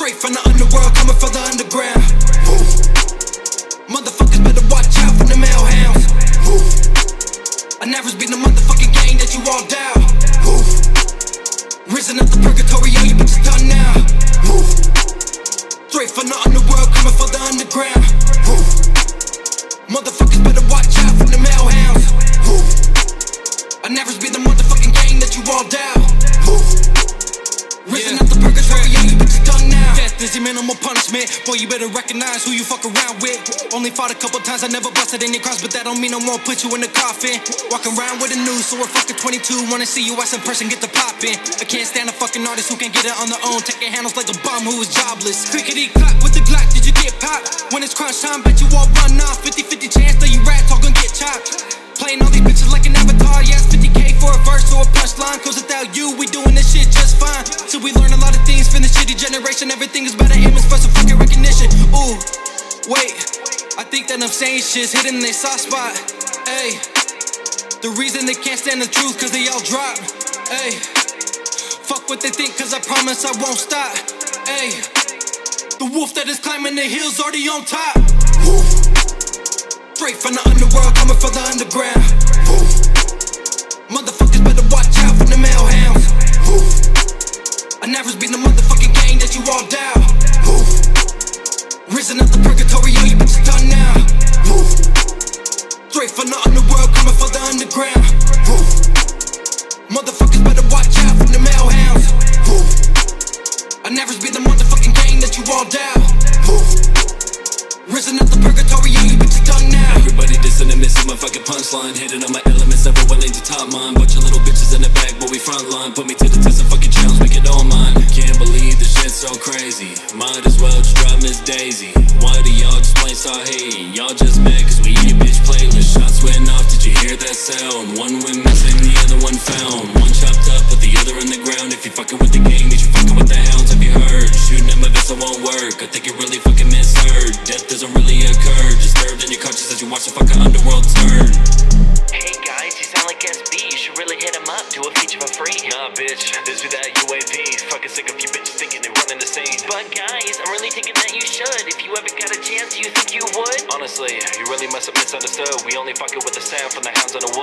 Straight from the underworld, coming for the underground. Motherfuckers better watch out for the male hounds. I never been the motherfucking gang that you all down. Risen up the purgatory, yo, you bitches done now. Straight from the underworld, coming for the underground. Motherfuckers better watch out for the male hounds. I never been the motherfucking gang that you all down. Risen up the purgatory, yo, you bitches done now. Death is your minimal punishment. Boy, you better recognize who you fuck around with. Only fought a couple times, I never busted any crimes, but that don't mean no more put you in the coffin. Walking around with a noose, so we're fucking 22. Wanna see you as in person, get the poppin'. I can't stand a fucking artist who can't get it on their own. Taking handles like a bum who is jobless. Clickety clap with the Glock, did you get popped? When it's crunch time, bet you all run off. 50-50 chance that you rats all gonna get chopped. Playing all these bitches like an avatar, yes, 50K for a verse or a punchline. Cause without you, we doing this shit just fine. So we learn a lot of things from the shitty generation. Everything is better image for some fucking recognition. Ooh, wait, I think that I'm saying shit's hidden in their soft spot. Ayy, the reason they can't stand the truth cause they all drop. Ayy, fuck what they think cause I promise I won't stop. Ayy, the wolf that is climbing the hills already on top. Straight from the underworld, coming for the underground. Motherfuckers better watch out for the male hounds. I never been the motherfucking gang that you all down. Risen up the purgatory, yo, you bitches done now. Straight from the underworld, coming for the underground. Motherfuckers better watch out for the male hounds. I never been the motherfucking gang that you all down. Risen up the purgatory, yo, you bitches done now. Everybody dissing and missing my fucking punchline. Hitting on my elements, never willing to top mine. Bunch of little bitches in the back, but we frontline. Put me to the test and fucking challenge, make it all mine. Can't believe this shit's so crazy. Might as well just drop Miss Daisy. Why do y'all just plain start hating? Y'all just mad cause we in your bitch playlist. Shots went off, did you hear that sound? One went missing, the other one found. One chopped up, but the other in the ground. If you fucking with the gang, means you fucking with the hounds. Have you heard? Shooting at my vessel won't work. I think you really fucking misheard. Death doesn't really occur. Disturbed in your conscience as you watch the fucking underworld turn. Hey guys, you sound like SB. You should really hit him up, do a feature for free. Nah, bitch, this be that UAV. Fucking sick of you bitches thinking they're running the scene. But guys, I'm really thinking that you should. If you ever got a chance, do you think you would? Honestly, you really must have misunderstood. We only fucking with the sound from the hounds on the